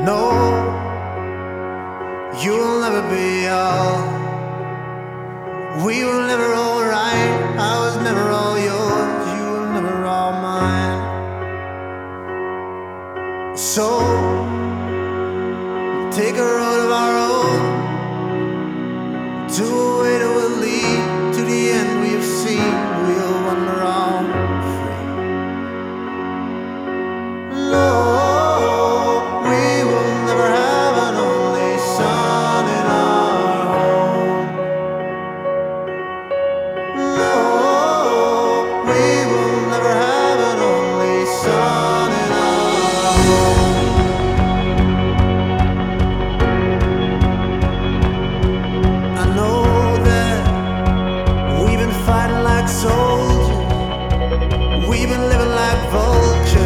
No, you'll never be all. We were never all right. I was never all yours. You were never all mine. So take a road of our own to a way that will lead to the end we have seen. We'll wander on free. No, we will never have an only son in our home. No, we will never have an only son in our home. I know that we've been fighting like soldiers, we've been living like vultures.